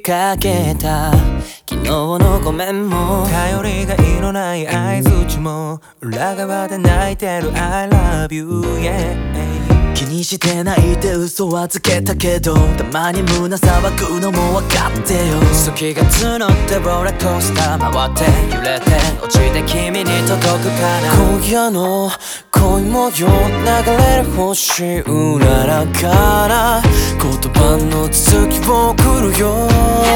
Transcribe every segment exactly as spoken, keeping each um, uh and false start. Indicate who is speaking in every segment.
Speaker 1: かけた昨日のごめんも
Speaker 2: 頼りがいのない相槌も裏側で泣いてる I love you yeah
Speaker 1: 気にしてないで嘘はつけたけどたまに胸騒ぐのも分かってよ好きが募ってローラーコースター回って揺れて落ちて君に届くかな今夜の恋模様流れる星うららから言葉の続きを送るよ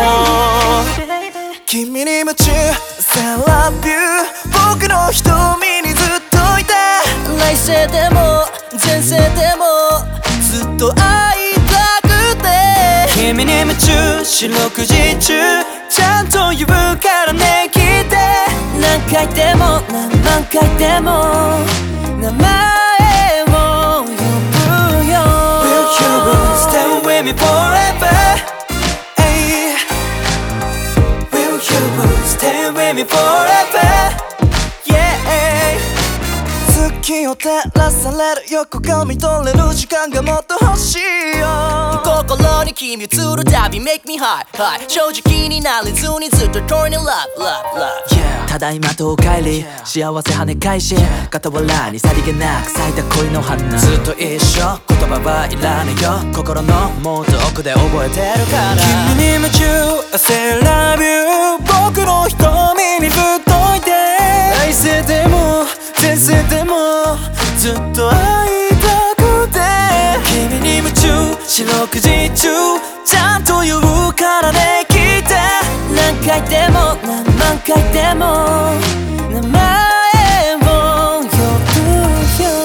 Speaker 2: 君に夢中 I love you 僕の瞳にずっといて
Speaker 1: 来世でも前世でもずっと会いたくて君に夢中四六時中ちゃんと言うからね聞いて何回でも何万回でも名前を呼ぶよ
Speaker 2: Will you stay with me forever hey. Will you stay with me forever yeah 月を照らされる横顔見とれる時間がもっと欲しいよ
Speaker 1: 心に君映るたび Make me high, high 正直になれずにずっと Turn in love, love, love、yeah、ただいまとお帰り、yeah、幸せ跳ね返し傍らにさりげなく咲いた恋の花ずっと一緒言葉はいらないよ心のもっと奥で覚えてるから
Speaker 2: 君に夢中 I say love you 僕の瞳にずっといて来世でも前世でもずっと会いたくて君に夢中四六時中ちゃんと言うからね聞いて
Speaker 1: 何回でも何万回でも名前を呼ぶよ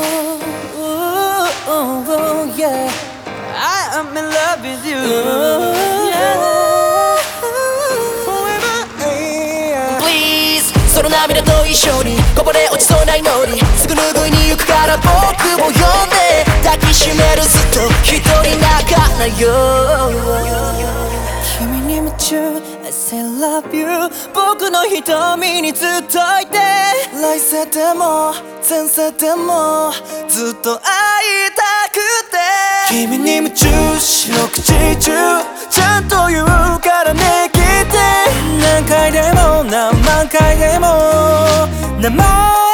Speaker 1: Ooh, yeah.
Speaker 2: I am in love with you
Speaker 1: Please その涙と一緒にこぼれ落ちそうな祈りすぐ拭いに行くから僕を呼んで抱きしめるずっと一人泣かないよ君に夢中 I say love you 僕の瞳にずっといて
Speaker 2: 来世でも前世でもずっと会いたくて君に夢中四六時中ちゃんと言うからね聞いて何回でも何万回でも名前